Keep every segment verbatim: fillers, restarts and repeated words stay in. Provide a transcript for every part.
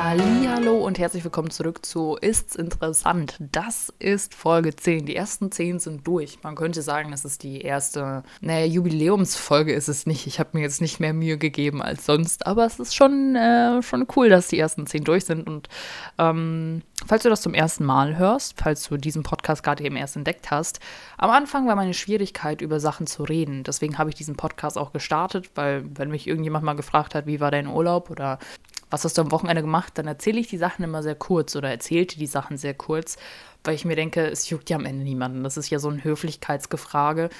Hallihallo und herzlich willkommen zurück zu Ist's interessant? Das ist Folge zehn. Die ersten zehn sind durch. Man könnte sagen, das ist die erste, naja, Jubiläumsfolge ist es nicht. Ich habe mir jetzt nicht mehr Mühe gegeben als sonst, aber es ist schon, äh, schon cool, dass die ersten zehn durch sind. Und ähm, falls du das zum ersten Mal hörst, falls du diesen Podcast gerade eben erst entdeckt hast, am Anfang war meine Schwierigkeit, über Sachen zu reden. Deswegen habe ich diesen Podcast auch gestartet, weil wenn mich irgendjemand mal gefragt hat, wie war dein Urlaub oder was hast du am Wochenende gemacht, dann erzähle ich die Sachen immer sehr kurz oder erzählte die Sachen sehr kurz, weil ich mir denke, es juckt ja am Ende niemanden. Das ist ja so ein Höflichkeitsgefrage.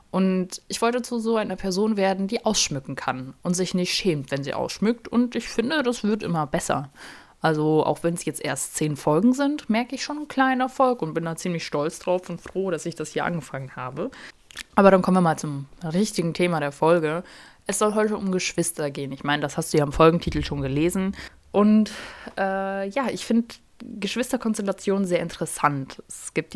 Und ich wollte zu so einer Person werden, die ausschmücken kann und sich nicht schämt, wenn sie ausschmückt. Und ich finde, das wird immer besser. Also auch wenn es jetzt erst zehn Folgen sind, merke ich schon einen kleinen Erfolg und bin da ziemlich stolz drauf und froh, dass ich das hier angefangen habe. Aber dann kommen wir mal zum richtigen Thema der Folge. Es soll heute um Geschwister gehen. Ich meine, das hast du ja im Folgentitel schon gelesen. Und äh, ja, ich finde Geschwisterkonstellationen sehr interessant. Es gibt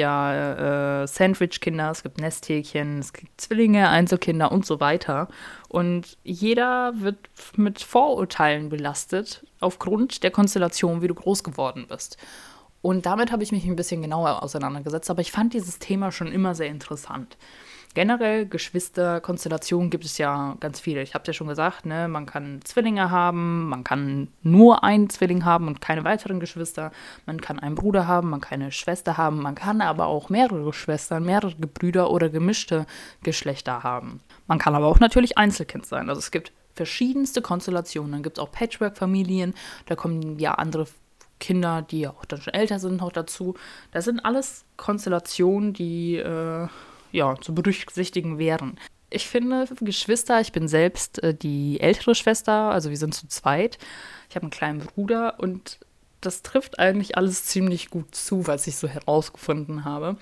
ja äh, Sandwich-Kinder, es gibt Nesthäkchen, es gibt Zwillinge, Einzelkinder und so weiter. Und jeder wird mit Vorurteilen belastet aufgrund der Konstellation, wie du groß geworden bist. Und damit habe ich mich ein bisschen genauer auseinandergesetzt. Aber ich fand dieses Thema schon immer sehr interessant. Generell Geschwisterkonstellationen gibt es ja ganz viele. Ich habe es ja schon gesagt, ne? Man kann Zwillinge haben, man kann nur einen Zwilling haben und keine weiteren Geschwister. Man kann einen Bruder haben, man kann eine Schwester haben. Man kann aber auch mehrere Schwestern, mehrere Brüder oder gemischte Geschlechter haben. Man kann aber auch natürlich Einzelkind sein. Also es gibt verschiedenste Konstellationen. Dann gibt es auch Patchwork-Familien. Da kommen ja andere Kinder, die ja auch dann schon älter sind, noch dazu. Das sind alles Konstellationen, die äh, ja, zu berücksichtigen wären. Ich finde, Geschwister, ich bin selbst äh, die ältere Schwester, also wir sind zu zweit. Ich habe einen kleinen Bruder und das trifft eigentlich alles ziemlich gut zu, was ich so herausgefunden habe.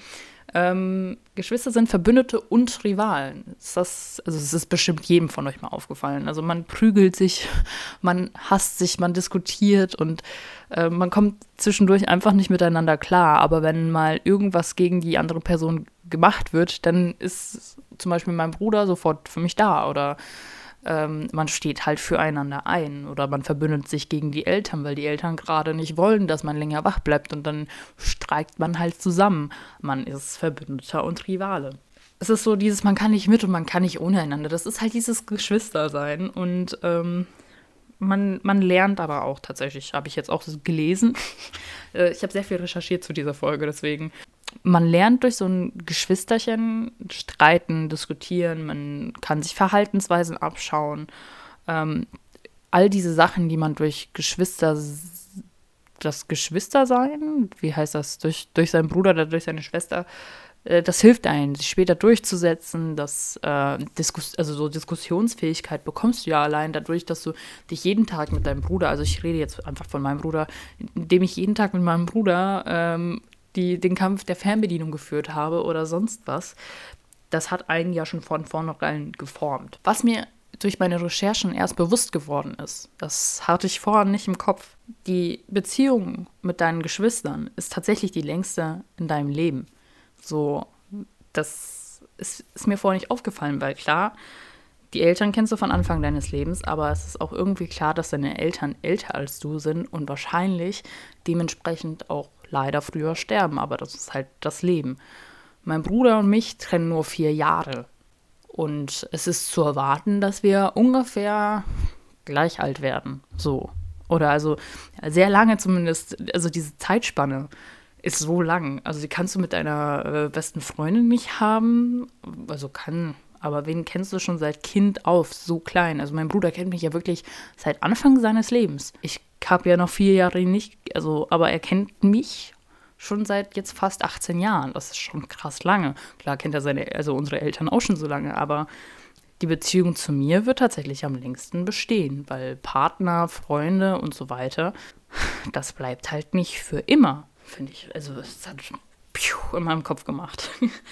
Ähm, Geschwister sind Verbündete und Rivalen. Ist das, also es ist bestimmt jedem von euch mal aufgefallen. Also man prügelt sich, man hasst sich, man diskutiert und äh, man kommt zwischendurch einfach nicht miteinander klar. Aber wenn mal irgendwas gegen die andere Person gemacht wird, dann ist zum Beispiel mein Bruder sofort für mich da oder ähm, man steht halt füreinander ein oder man verbündet sich gegen die Eltern, weil die Eltern gerade nicht wollen, dass man länger wach bleibt und dann streikt man halt zusammen. Man ist Verbündeter und Rivale. Es ist so dieses, man kann nicht mit und man kann nicht ohne einander. Das ist halt dieses Geschwistersein und ähm, man, man lernt aber auch tatsächlich, habe ich jetzt auch gelesen. Ich habe sehr viel recherchiert zu dieser Folge, deswegen man lernt durch so ein Geschwisterchen streiten, diskutieren, man kann sich Verhaltensweisen abschauen. Ähm, all diese Sachen, die man durch Geschwister, das Geschwistersein, wie heißt das, durch, durch seinen Bruder oder durch seine Schwester, äh, das hilft einem, sich später durchzusetzen. Das, äh, Diskus- also so Diskussionsfähigkeit bekommst du ja allein dadurch, dass du dich jeden Tag mit deinem Bruder, also ich rede jetzt einfach von meinem Bruder, indem ich jeden Tag mit meinem Bruder ähm, die den Kampf der Fernbedienung geführt habe oder sonst was, das hat einen ja schon von vornherein geformt. Was mir durch meine Recherchen erst bewusst geworden ist, das hatte ich vorher nicht im Kopf. Die Beziehung mit deinen Geschwistern ist tatsächlich die längste in deinem Leben. So, das ist, ist mir vorher nicht aufgefallen, weil klar, die Eltern kennst du von Anfang deines Lebens, aber es ist auch irgendwie klar, dass deine Eltern älter als du sind und wahrscheinlich dementsprechend auch leider früher sterben, aber das ist halt das Leben. Mein Bruder und mich trennen nur vier Jahre und es ist zu erwarten, dass wir ungefähr gleich alt werden, so. Oder also sehr lange zumindest, also diese Zeitspanne ist so lang. Also die kannst du mit deiner äh, besten Freundin nicht haben, also kann... Aber wen kennst du schon seit Kind auf, so klein? Also mein Bruder kennt mich ja wirklich seit Anfang seines Lebens. Ich habe ja noch vier Jahre nicht, also, aber er kennt mich schon seit jetzt fast achtzehn Jahren. Das ist schon krass lange. Klar kennt er seine, also unsere Eltern auch schon so lange, aber die Beziehung zu mir wird tatsächlich am längsten bestehen, weil Partner, Freunde und so weiter, das bleibt halt nicht für immer, finde ich. Also es hat piu, in meinem Kopf gemacht.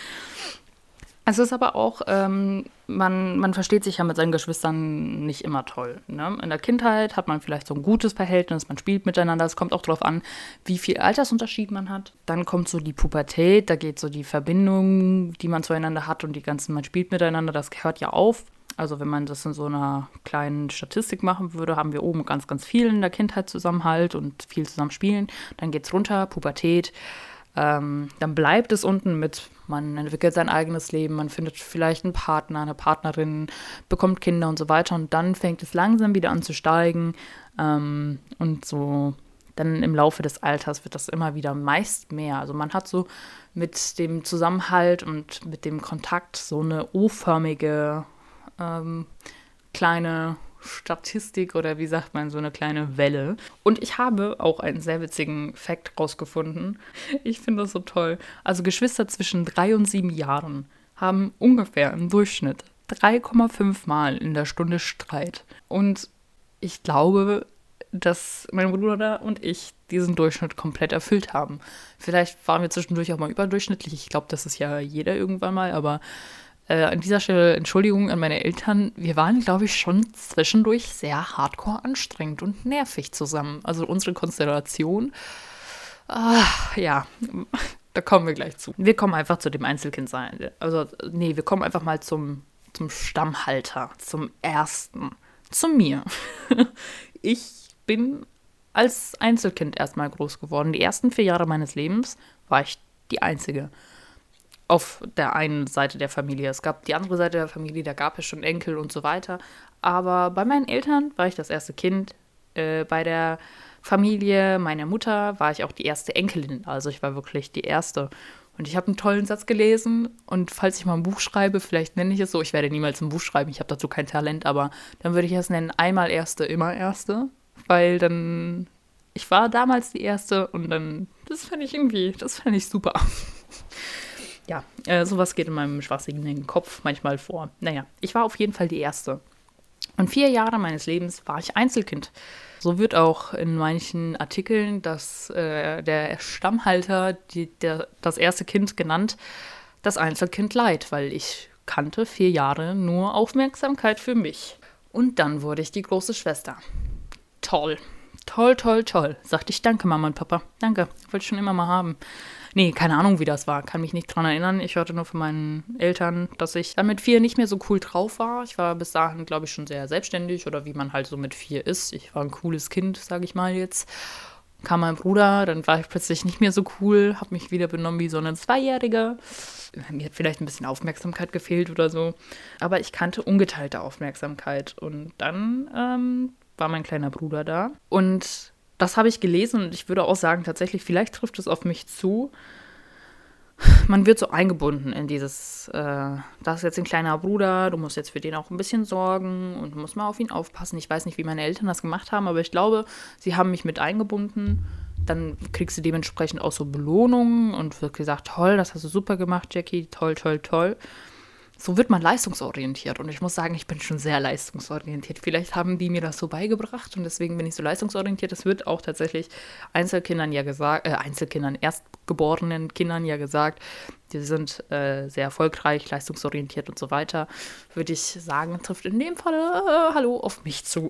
Es ist aber auch, ähm, man, man versteht sich ja mit seinen Geschwistern nicht immer toll. Ne? In der Kindheit hat man vielleicht so ein gutes Verhältnis, man spielt miteinander. Es kommt auch darauf an, wie viel Altersunterschied man hat. Dann kommt so die Pubertät, da geht so die Verbindung, die man zueinander hat und die ganzen, man spielt miteinander, das hört ja auf. Also wenn man das in so einer kleinen Statistik machen würde, haben wir oben ganz, ganz viel in der Kindheit Zusammenhalt und viel zusammen spielen. Dann geht's runter, Pubertät. Ähm, dann bleibt es unten mit, man entwickelt sein eigenes Leben, man findet vielleicht einen Partner, eine Partnerin, bekommt Kinder und so weiter. Und dann fängt es langsam wieder an zu steigen. Ähm, und so dann im Laufe des Alters wird das immer wieder meist mehr. Also man hat so mit dem Zusammenhalt und mit dem Kontakt so eine O-förmige ähm, kleine Statistik oder wie sagt man, so eine kleine Welle. Und ich habe auch einen sehr witzigen Fact rausgefunden. Ich finde das so toll. Also Geschwister zwischen drei und sieben Jahren haben ungefähr im Durchschnitt drei Komma fünf Mal in der Stunde Streit. Und ich glaube, dass mein Bruder und ich diesen Durchschnitt komplett erfüllt haben. Vielleicht waren wir zwischendurch auch mal überdurchschnittlich. Ich glaube, das ist ja jeder irgendwann mal, aber Äh, an dieser Stelle Entschuldigung an meine Eltern. Wir waren, glaube ich, schon zwischendurch sehr hardcore anstrengend und nervig zusammen. Also unsere Konstellation, ah, ja, da kommen wir gleich zu. Wir kommen einfach zu dem Einzelkind sein. Also, nee, wir kommen einfach mal zum, zum Stammhalter, zum Ersten, zu mir. Ich bin als Einzelkind erstmal groß geworden. Die ersten vier Jahre meines Lebens war ich die Einzige. Auf der einen Seite der Familie. Es gab die andere Seite der Familie, da gab es schon Enkel und so weiter. Aber bei meinen Eltern war ich das erste Kind. Äh, bei der Familie meiner Mutter war ich auch die erste Enkelin. Also ich war wirklich die Erste. Und ich habe einen tollen Satz gelesen. Und falls ich mal ein Buch schreibe, vielleicht nenne ich es so. Ich werde niemals ein Buch schreiben, ich habe dazu kein Talent. Aber dann würde ich es nennen, einmal Erste, immer Erste. Weil dann, ich war damals die Erste und dann, das fand ich irgendwie, das fand ich super. Ja, äh, sowas geht in meinem schwachsinnigen Kopf manchmal vor. Naja, ich war auf jeden Fall die Erste. Und vier Jahre meines Lebens war ich Einzelkind. So wird auch in manchen Artikeln das, äh, der Stammhalter, die, der, das erste Kind genannt, das Einzelkind leid, weil ich kannte vier Jahre nur Aufmerksamkeit für mich. Und dann wurde ich die große Schwester. Toll, toll, toll, toll. Sagte ich, danke Mama und Papa, danke, wollte ich schon immer mal haben. Nee, keine Ahnung, wie das war. Kann mich nicht dran erinnern. Ich hörte nur von meinen Eltern, dass ich dann mit vier nicht mehr so cool drauf war. Ich war bis dahin, glaube ich, schon sehr selbstständig oder wie man halt so mit vier ist. Ich war ein cooles Kind, sage ich mal jetzt. Kam mein Bruder, dann war ich plötzlich nicht mehr so cool, habe mich wieder benommen wie so ein Zweijähriger. Mir hat vielleicht ein bisschen Aufmerksamkeit gefehlt oder so. Aber ich kannte ungeteilte Aufmerksamkeit. Und dann ähm, war mein kleiner Bruder da. Und das habe ich gelesen und ich würde auch sagen, tatsächlich, vielleicht trifft es auf mich zu. Man wird so eingebunden in dieses, äh, das ist jetzt ein kleiner Bruder, du musst jetzt für den auch ein bisschen sorgen und musst mal auf ihn aufpassen. Ich weiß nicht, wie meine Eltern das gemacht haben, aber ich glaube, sie haben mich mit eingebunden. Dann kriegst du dementsprechend auch so Belohnungen und wird gesagt, toll, das hast du super gemacht, Jackie, toll, toll, toll. So wird man leistungsorientiert und ich muss sagen, ich bin schon sehr leistungsorientiert. Vielleicht haben die mir das so beigebracht und deswegen bin ich so leistungsorientiert. Das wird auch tatsächlich Einzelkindern ja gesagt, äh, Einzelkindern, erstgeborenen Kindern ja gesagt, die sind äh, sehr erfolgreich, leistungsorientiert und so weiter. Würde ich sagen, trifft in dem Fall, äh, hallo, auf mich zu.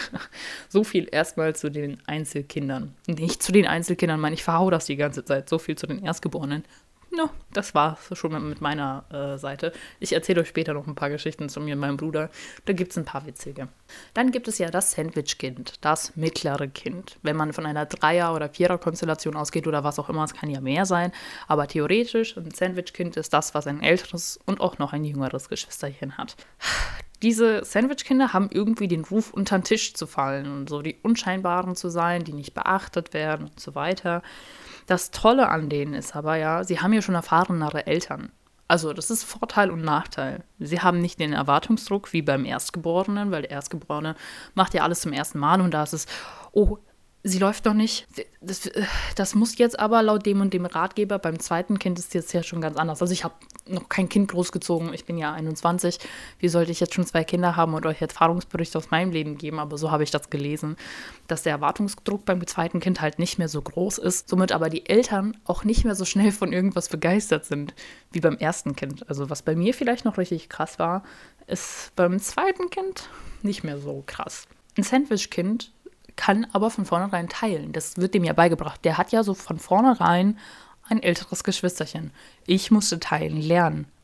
So viel erstmal zu den Einzelkindern. Nicht zu den Einzelkindern, Mann, ich verhau das die ganze Zeit. So viel zu den Erstgeborenen. No, das war's schon mit meiner äh, Seite. Ich erzähle euch später noch ein paar Geschichten zu mir und meinem Bruder. Da gibt es ein paar witzige. Dann gibt es ja das Sandwich-Kind, das mittlere Kind. Wenn man von einer Dreier- oder Vierer-Konstellation ausgeht oder was auch immer, es kann ja mehr sein. Aber theoretisch, ein Sandwich-Kind ist das, was ein älteres und auch noch ein jüngeres Geschwisterchen hat. Diese Sandwich-Kinder haben irgendwie den Ruf, unter den Tisch zu fallen und so die Unscheinbaren zu sein, die nicht beachtet werden und so weiter. Das Tolle an denen ist aber ja, sie haben ja schon erfahrenere Eltern. Also das ist Vorteil und Nachteil. Sie haben nicht den Erwartungsdruck wie beim Erstgeborenen, weil der Erstgeborene macht ja alles zum ersten Mal und da ist es, oh, sie läuft noch nicht. Das, das muss jetzt aber laut dem und dem Ratgeber, beim zweiten Kind ist jetzt ja schon ganz anders. Also ich habe noch kein Kind großgezogen, ich bin ja einundzwanzig. Wie sollte ich jetzt schon zwei Kinder haben und euch Erfahrungsberichte aus meinem Leben geben? Aber so habe ich das gelesen, dass der Erwartungsdruck beim zweiten Kind halt nicht mehr so groß ist. Somit aber die Eltern auch nicht mehr so schnell von irgendwas begeistert sind wie beim ersten Kind. Also was bei mir vielleicht noch richtig krass war, ist beim zweiten Kind nicht mehr so krass. Ein Sandwich-Kind kann aber von vornherein teilen. Das wird dem ja beigebracht. Der hat ja so von vornherein ein älteres Geschwisterchen. Ich musste teilen lernen.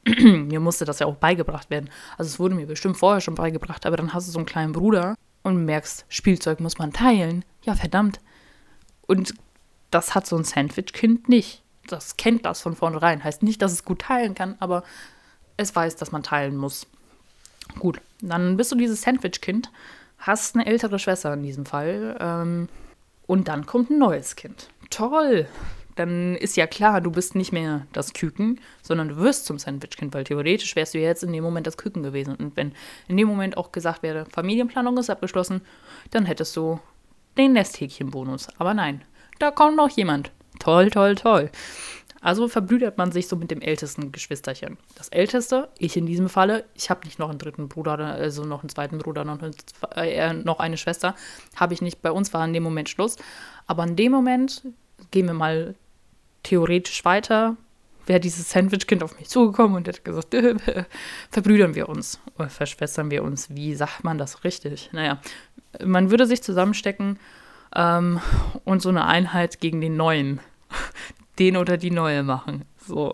Mir musste das ja auch beigebracht werden. Also es wurde mir bestimmt vorher schon beigebracht, aber dann hast du so einen kleinen Bruder und merkst, Spielzeug muss man teilen. Ja, verdammt. Und das hat so ein Sandwich-Kind nicht. Das kennt das von vornherein. Heißt nicht, dass es gut teilen kann, aber es weiß, dass man teilen muss. Gut, dann bist du dieses Sandwich-Kind, hast eine ältere Schwester in diesem Fall ähm, und dann kommt ein neues Kind. Toll! Dann ist ja klar, du bist nicht mehr das Küken, sondern du wirst zum Sandwich-Kind, weil theoretisch wärst du ja jetzt in dem Moment das Küken gewesen. Und wenn in dem Moment auch gesagt wäre, Familienplanung ist abgeschlossen, dann hättest du den Nesthäkchen-Bonus. Aber nein, da kommt noch jemand. Toll, toll, toll. Also verbrüdert man sich so mit dem ältesten Geschwisterchen. Das älteste, ich in diesem Falle, ich habe nicht noch einen dritten Bruder, also noch einen zweiten Bruder, noch eine, äh, noch eine Schwester, habe ich nicht. Bei uns war in dem Moment Schluss. Aber in dem Moment, gehen wir mal theoretisch weiter, wäre dieses Sandwich-Kind auf mich zugekommen und hätte gesagt, verbrüdern wir uns oder verschwestern wir uns. Wie sagt man das richtig? Naja, man würde sich zusammenstecken ähm, und so eine Einheit gegen den Neuen, den oder die Neue machen. So,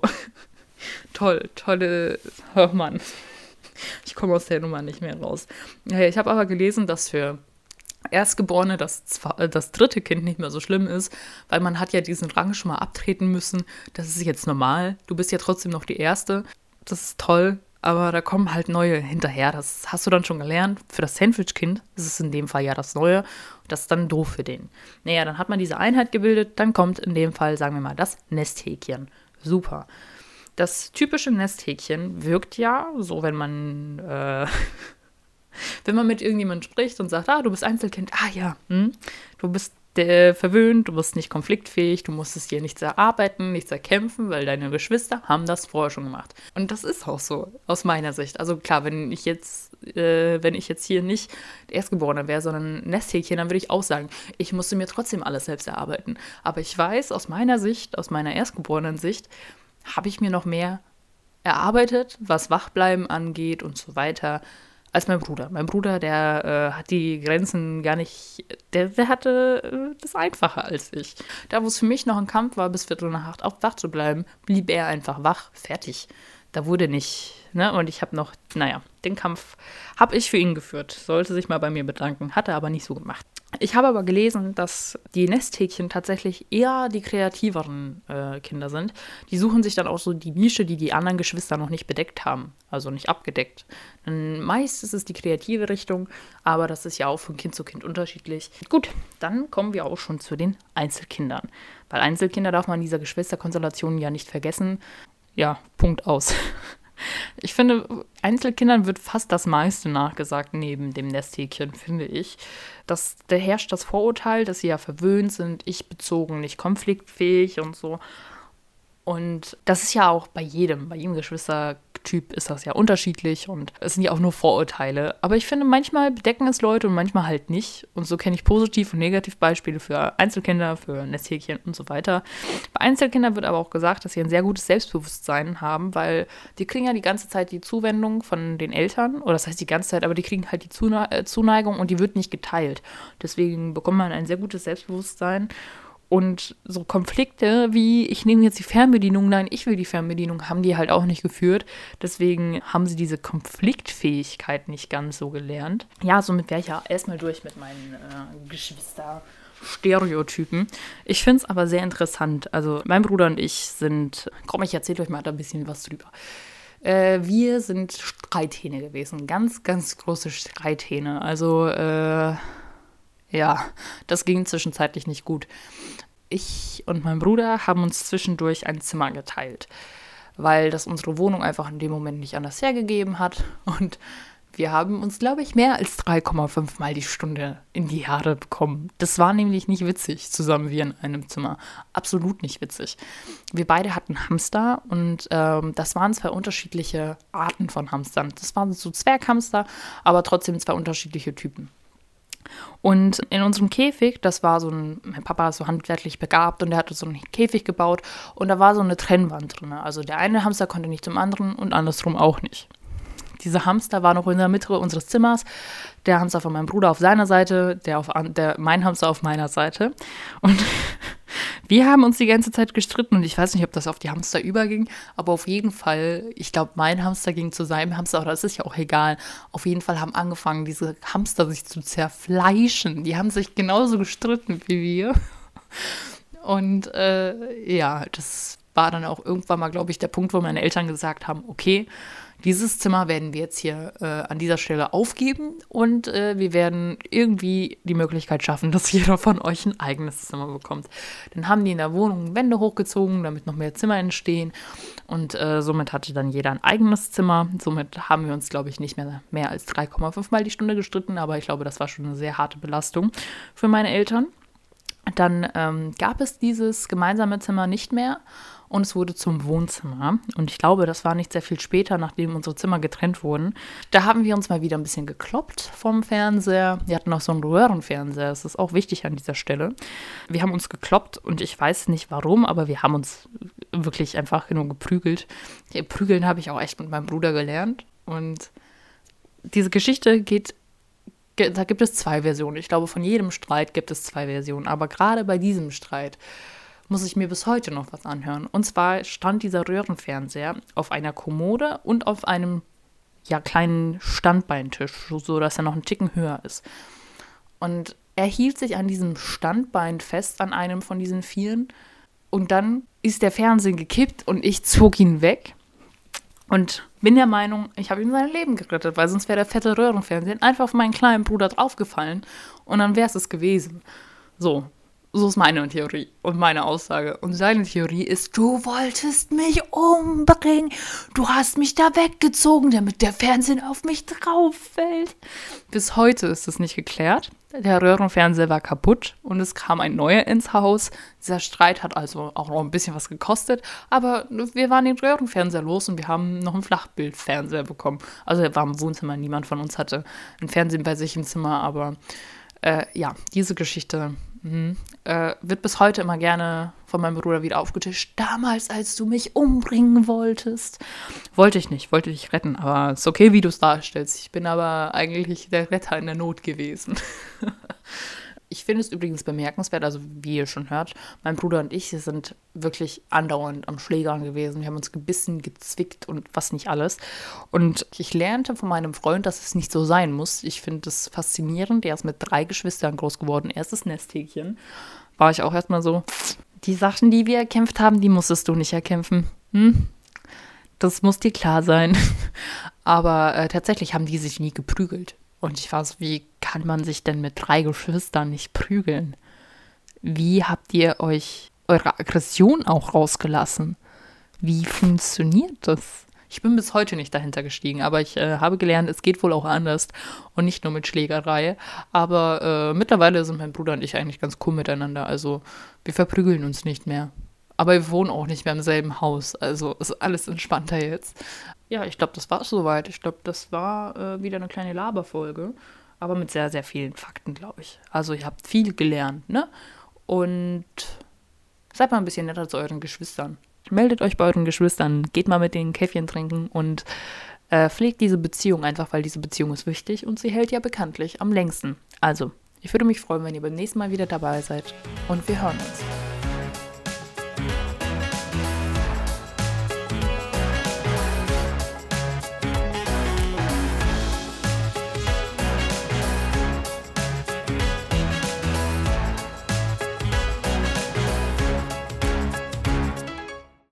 toll, tolle, oh Mann, ich komme aus der Nummer nicht mehr raus. Naja, ich habe aber gelesen, dass für Erstgeborene das, das dritte Kind nicht mehr so schlimm ist, weil man hat ja diesen Rang schon mal abtreten müssen. Das ist jetzt normal. Du bist ja trotzdem noch die Erste. Das ist toll, aber da kommen halt neue hinterher. Das hast du dann schon gelernt. Für das Sandwich-Kind ist es in dem Fall ja das Neue. Das ist dann doof für den. Naja, dann hat man diese Einheit gebildet. Dann kommt in dem Fall, sagen wir mal, das Nesthäkchen. Super. Das typische Nesthäkchen wirkt ja so, wenn man... Äh, Wenn man mit irgendjemandem spricht und sagt, ah, du bist Einzelkind, ah ja, hm, du bist äh, verwöhnt, du bist nicht konfliktfähig, du musstest hier nichts erarbeiten, nichts erkämpfen, weil deine Geschwister haben das vorher schon gemacht. Und das ist auch so, aus meiner Sicht. Also klar, wenn ich jetzt, äh, wenn ich jetzt hier nicht Erstgeborener wäre, sondern Nesthäkchen, dann würde ich auch sagen, ich musste mir trotzdem alles selbst erarbeiten. Aber ich weiß, aus meiner Sicht, aus meiner erstgeborenen Sicht, habe ich mir noch mehr erarbeitet, was Wachbleiben angeht und so weiter, als mein Bruder. Mein Bruder, der äh, hat die Grenzen gar nicht, der, der hatte äh, das einfacher als ich. Da, wo es für mich noch ein Kampf war, bis Viertel nach acht auf wach zu bleiben, blieb er einfach wach, fertig. Da wurde nicht, ne, und ich habe noch, naja, den Kampf habe ich für ihn geführt. Sollte sich mal bei mir bedanken, hat er aber nicht so gemacht. Ich habe aber gelesen, dass die Nesthäkchen tatsächlich eher die kreativeren äh, Kinder sind. Die suchen sich dann auch so die Nische, die die anderen Geschwister noch nicht bedeckt haben, also nicht abgedeckt. Dann meist ist es die kreative Richtung, aber das ist ja auch von Kind zu Kind unterschiedlich. Gut, dann kommen wir auch schon zu den Einzelkindern. Weil Einzelkinder darf man in dieser Geschwisterkonstellation ja nicht vergessen. Ja, Punkt aus. Ich finde, Einzelkindern wird fast das meiste nachgesagt neben dem Nesthäkchen, finde ich. Das, da herrscht das Vorurteil, dass sie ja verwöhnt sind, ich-bezogen, nicht konfliktfähig und so. Und das ist ja auch bei jedem, bei jedem Geschwistertyp ist das ja unterschiedlich und es sind ja auch nur Vorurteile. Aber ich finde, manchmal bedecken es Leute und manchmal halt nicht. Und so kenne ich Positiv- und Negativbeispiele für Einzelkinder, für Nesthäkchen und so weiter. Bei Einzelkindern wird aber auch gesagt, dass sie ein sehr gutes Selbstbewusstsein haben, weil die kriegen ja die ganze Zeit die Zuwendung von den Eltern. Oder das heißt die ganze Zeit, aber die kriegen halt die Zune- Zuneigung und die wird nicht geteilt. Deswegen bekommt man ein sehr gutes Selbstbewusstsein. Und so Konflikte wie, ich nehme jetzt die Fernbedienung, nein, ich will die Fernbedienung, haben die halt auch nicht geführt. Deswegen haben sie diese Konfliktfähigkeit nicht ganz so gelernt. Ja, somit wäre ich ja erstmal durch mit meinen äh, Geschwister-Stereotypen. Ich finde es aber sehr interessant. Also mein Bruder und ich sind, komm, ich erzähle euch mal da ein bisschen was drüber. Äh, wir sind Streithähne gewesen, ganz, ganz große Streithähne. Also, äh... Ja, das ging zwischenzeitlich nicht gut. Ich und mein Bruder haben uns zwischendurch ein Zimmer geteilt, weil das unsere Wohnung einfach in dem Moment nicht anders hergegeben hat. Und wir haben uns, glaube ich, mehr als drei Komma fünf Mal die Stunde in die Haare bekommen. Das war nämlich nicht witzig, zusammen wir in einem Zimmer. Absolut nicht witzig. Wir beide hatten Hamster und ähm, das waren zwei unterschiedliche Arten von Hamstern. Das waren so Zwerghamster, aber trotzdem zwei unterschiedliche Typen. Und in unserem Käfig, das war so ein, mein Papa ist so handwerklich begabt und der hatte so einen Käfig gebaut und da war so eine Trennwand drin. Also der eine Hamster konnte nicht zum anderen und andersrum auch nicht. Dieser Hamster war noch in der Mitte unseres Zimmers, der Hamster von meinem Bruder auf seiner Seite, der, auf, der mein Hamster auf meiner Seite. Und wir haben uns die ganze Zeit gestritten und ich weiß nicht, ob das auf die Hamster überging, aber auf jeden Fall, ich glaube, mein Hamster ging zu seinem Hamster, aber das ist ja auch egal. Auf jeden Fall haben angefangen, diese Hamster sich zu zerfleischen. Die haben sich genauso gestritten wie wir. Und äh, ja, das war dann auch irgendwann mal, glaube ich, der Punkt, wo meine Eltern gesagt haben, okay, dieses Zimmer werden wir jetzt hier äh, an dieser Stelle aufgeben und äh, wir werden irgendwie die Möglichkeit schaffen, dass jeder von euch ein eigenes Zimmer bekommt. Dann haben die in der Wohnung Wände hochgezogen, damit noch mehr Zimmer entstehen und äh, somit hatte dann jeder ein eigenes Zimmer. Somit haben wir uns, glaube ich, nicht mehr, mehr als drei Komma fünf Mal die Stunde gestritten, aber ich glaube, das war schon eine sehr harte Belastung für meine Eltern. Dann ähm, gab es dieses gemeinsame Zimmer nicht mehr und es wurde zum Wohnzimmer. Und ich glaube, das war nicht sehr viel später, nachdem unsere Zimmer getrennt wurden. Da haben wir uns mal wieder ein bisschen gekloppt vom Fernseher. Wir hatten auch so einen Röhrenfernseher, das ist auch wichtig an dieser Stelle. Wir haben uns gekloppt und ich weiß nicht warum, aber wir haben uns wirklich einfach nur geprügelt. Ja, Prügeln habe ich auch echt mit meinem Bruder gelernt. Und diese Geschichte geht Da gibt es zwei Versionen. Ich glaube, von jedem Streit gibt es zwei Versionen. Aber gerade bei diesem Streit muss ich mir bis heute noch was anhören. Und zwar stand dieser Röhrenfernseher auf einer Kommode und auf einem ja, kleinen Standbeintisch, so dass er noch einen Ticken höher ist. Und er hielt sich an diesem Standbein fest, an einem von diesen vielen. Und dann ist der Fernseher gekippt und ich zog ihn weg. Und bin der Meinung, ich habe ihm sein Leben gerettet, weil sonst wäre der fette Röhrenfernseher einfach auf meinen kleinen Bruder draufgefallen und dann wäre es es gewesen. So, so ist meine Theorie und meine Aussage. Und seine Theorie ist, du wolltest mich umbringen, du hast mich da weggezogen, damit der Fernseher auf mich drauf fällt. Bis heute ist es nicht geklärt. Der Röhrenfernseher war kaputt und es kam ein neuer ins Haus. Dieser Streit hat also auch noch ein bisschen was gekostet, aber wir waren den Röhrenfernseher los und wir haben noch einen Flachbildfernseher bekommen. Also er war im Wohnzimmer, niemand von uns hatte ein Fernsehen bei sich im Zimmer, aber äh, ja, diese Geschichte mh, äh, wird bis heute immer gerne von meinem Bruder wieder aufgetischt. Damals, als du mich umbringen wolltest. Wollte ich nicht, wollte dich retten, aber es ist okay, wie du es darstellst. Ich bin aber eigentlich der Retter in der Not gewesen. Ich finde es übrigens bemerkenswert, also wie ihr schon hört, mein Bruder und ich sind wirklich andauernd am Schlägern gewesen. Wir haben uns gebissen, gezwickt und was nicht alles. Und ich lernte von meinem Freund, dass es nicht so sein muss. Ich finde es faszinierend. Er ist mit drei Geschwistern groß geworden. Erstes Nesthäkchen. War ich auch erstmal so, die Sachen, die wir erkämpft haben, die musstest du nicht erkämpfen. Hm? Das muss dir klar sein. Aber äh, tatsächlich haben die sich nie geprügelt. Und ich war so, wie kann man sich denn mit drei Geschwistern nicht prügeln? Wie habt ihr euch eure Aggression auch rausgelassen? Wie funktioniert das? Ich bin bis heute nicht dahinter gestiegen, aber ich äh, habe gelernt, es geht wohl auch anders und nicht nur mit Schlägerei. Aber äh, mittlerweile sind mein Bruder und ich eigentlich ganz cool miteinander. Also wir verprügeln uns nicht mehr. Aber wir wohnen auch nicht mehr im selben Haus. Also ist alles entspannter jetzt. Ja, ich glaube, das war es soweit. Ich glaube, das war äh, wieder eine kleine Laberfolge. Aber mit sehr, sehr vielen Fakten, glaube ich. Also ihr habt viel gelernt, ne? Und seid mal ein bisschen netter zu euren Geschwistern. Meldet euch bei euren Geschwistern. Geht mal mit denen Käffchen trinken und äh, pflegt diese Beziehung einfach, weil diese Beziehung ist wichtig und sie hält ja bekanntlich am längsten. Also, ich würde mich freuen, wenn ihr beim nächsten Mal wieder dabei seid. Und wir hören uns.